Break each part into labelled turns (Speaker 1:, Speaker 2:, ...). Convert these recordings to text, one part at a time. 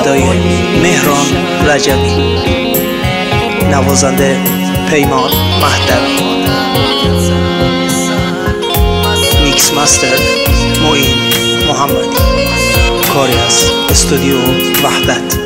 Speaker 1: صدای مهران رجبی، نوازنده پیمان مهدوی، میکس مستر معین محمدی، کاری از استودیو وحدت.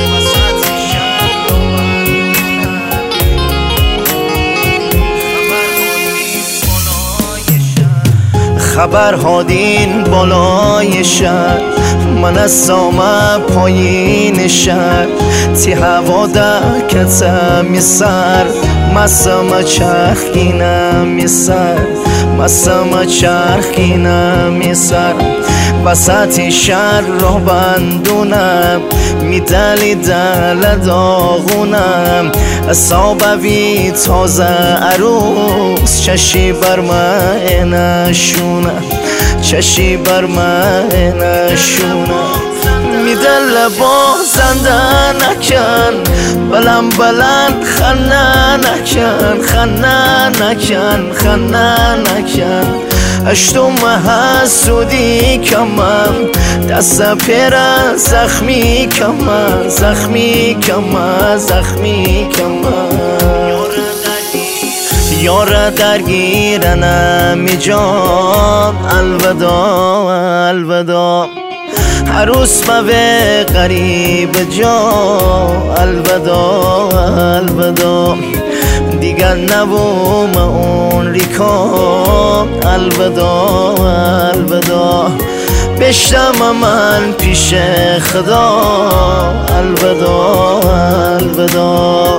Speaker 2: خبر هادین بالای شهر، من از سامه پایین شهر، تی هوا دکتم میسر، مسامه چرخینم میسر، مسامه چرخینم میسر. وسط شهر را بندونم، میدلی دل داغونم، صابوی تازه عروس، چشی بر من نشونه، چشی بر من نشونه. میدل بازنده نکن، بلند بلند خنه نکن، خنه نکن، خنه نکن. اشتم حسودی کمم، دست پیر زخمی کمم، زخمی کمم، زخمی کمم. یار درگیرنم جان، الوداع الوداع. عروس به غریب جا، الوداع الوداع. دیگر نبوم اون ریکام، الوداع الوداع. بشتم من پیش خدا، الوداع الوداع.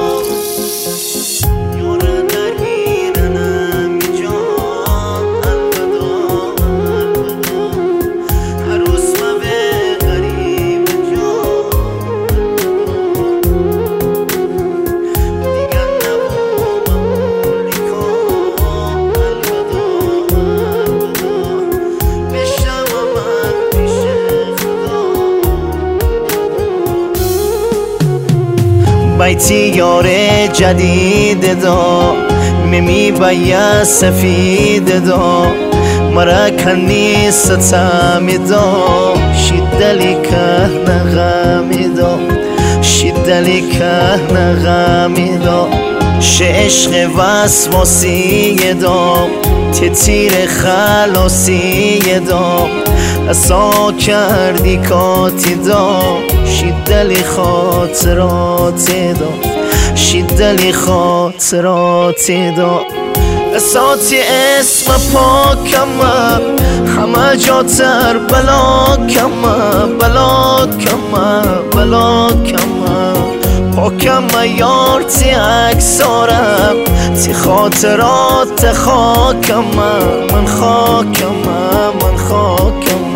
Speaker 2: بیتی یار جدید دا، میمی باید سفید دا، مرا کنی ستمی دا، شیدلی که نغمی دا، شیدلی که نغمی دا. عشق وسواسی دا، تیر خلاصی دا، اسا کردی کاتی دا، شیدلی خاطراتی دا، شیدلی خاطراتی دا. اساتی اسم پاکم، همه جا تر بلا کم، بلا کم، بلا کم. پاکم یار تی اکسارم، تی خاطرات خاکم، من خاکم، من خاکم.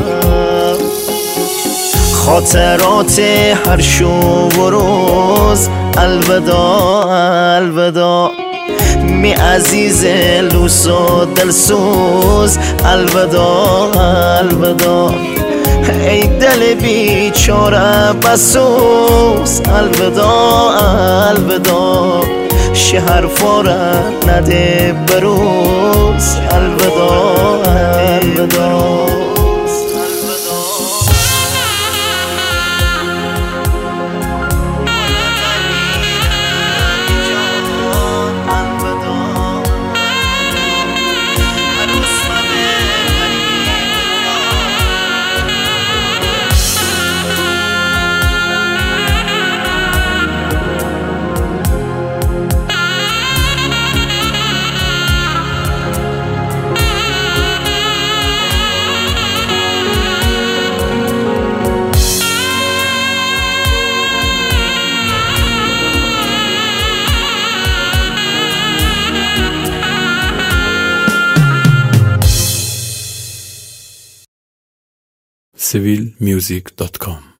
Speaker 2: خاطرات هر شو و روز، الوداع الوداع. می عزیز لوس و دلسوز، الوداع الوداع. ای دل بیچاره بسوز، الوداع الوداع. شهر فاره نده بروز، الوداع الوداع.
Speaker 3: civilmusic.com